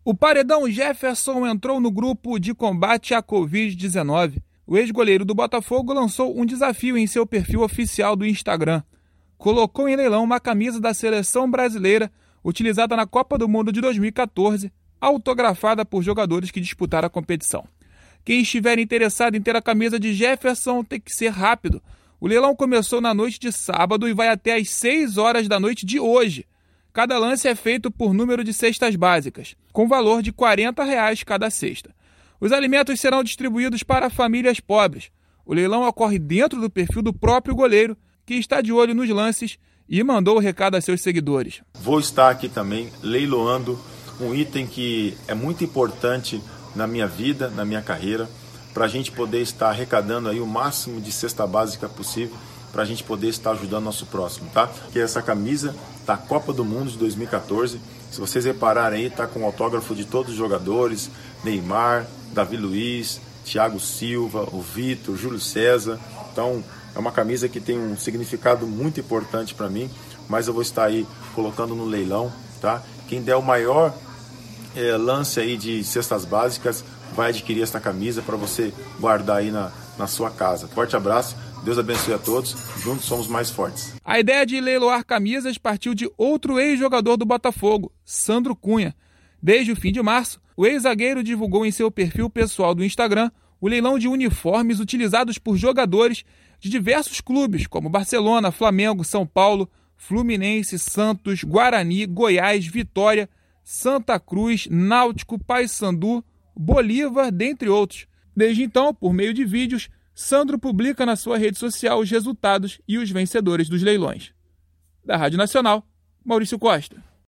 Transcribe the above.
O paredão Jefferson entrou no grupo de combate à Covid-19. O ex-goleiro do Botafogo lançou um desafio em seu perfil oficial do Instagram. Colocou em leilão uma camisa da seleção brasileira utilizada na Copa do Mundo de 2014, autografada por jogadores que disputaram a competição. Quem estiver interessado em ter a camisa de Jefferson tem que ser rápido. O leilão começou na noite de sábado e vai até às 6 horas da noite de hoje. Cada lance é feito por número de cestas básicas, com valor de R$ 40 cada cesta. Os alimentos serão distribuídos para famílias pobres. O leilão ocorre dentro do perfil do próprio goleiro, que está de olho nos lances e mandou o recado a seus seguidores. Vou estar aqui também leiloando um item que é muito importante na minha vida, na minha carreira, para a gente poder estar arrecadando aí o máximo de cesta básica possível, para a gente poder estar ajudando nosso próximo, tá? Que é essa camisa da Copa do Mundo de 2014. Se vocês repararem aí, tá com o autógrafo de todos os jogadores: Neymar, Davi Luiz, Thiago Silva, o Vitor, Júlio César. Então, é uma camisa que tem um significado muito importante para mim, mas eu vou estar aí colocando no leilão, tá? Quem der o maior lance aí de cestas básicas vai adquirir esta camisa para você guardar aí na sua casa. Forte abraço, Deus abençoe a todos, juntos somos mais fortes. A ideia de leiloar camisas partiu de outro ex-jogador do Botafogo, Sandro Cunha. Desde o fim de março, o ex-zagueiro divulgou em seu perfil pessoal do Instagram o leilão de uniformes utilizados por jogadores de diversos clubes, como Barcelona, Flamengo, São Paulo, Fluminense, Santos, Guarani, Goiás, Vitória, Santa Cruz, Náutico, Paysandu, Bolívar, dentre outros. Desde então, por meio de vídeos, Sandro publica na sua rede social os resultados e os vencedores dos leilões. Da Rádio Nacional, Maurício Costa.